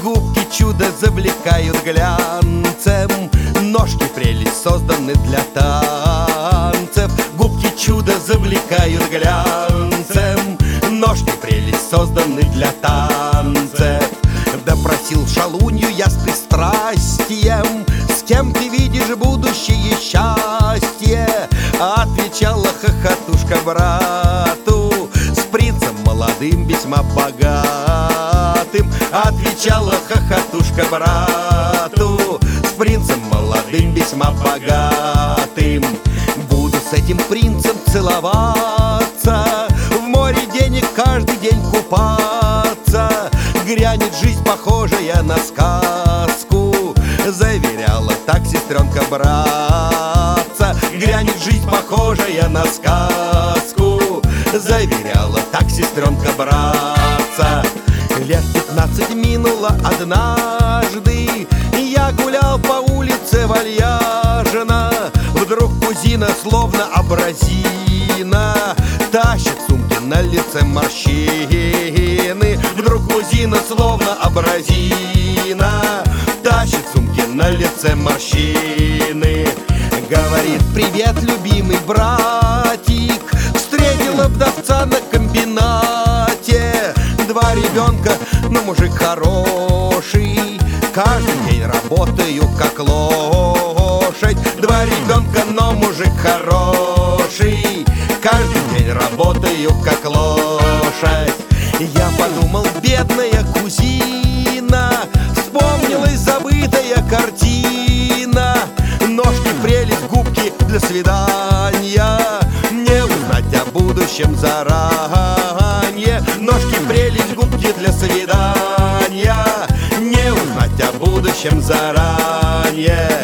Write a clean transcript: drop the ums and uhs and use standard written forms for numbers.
губки чудо завлекают глянцем, ножки прелесть созданы для танцев. Губки чудо завлекают глянцем, ножки прелесть созданы для танцев. Допросил шалунью я с пристрастием: с кем ты видишь будущее счастье? Отвечала хохотушка брату: с принцем молодым, весьма богатым. Отвечала хохотушка брату: с принцем молодым, весьма богатым. Буду с этим принцем целоваться, в море денег каждый день купаться. Грянет жизнь, похожая на сказку, заверяла так сестренка братца. Грянет жизнь, похожая на сказку, заверяла так сестренка братца. Лет 15 минуло однажды, я гулял по улице вальяжно. Вдруг кузина, словно абразина, тащит сумки, на лице морщины. Вдруг кузина, словно абразина, тащит сумки, на лице морщины. Говорит: привет, любимый братик, встретила вдовца на комбинате. 2 ребенка, но мужик хороший, каждый день работаю как лошадь. 2 ребенка, но мужик хороший, каждый день работаю как лошадь. Я подумал: бедная кузина, вспомнилась забытая картина. Ножки прелесть, губки для свидания, не узнать о будущем заранее. Ножки прелесть, губки для свидания, не узнать о будущем заранее.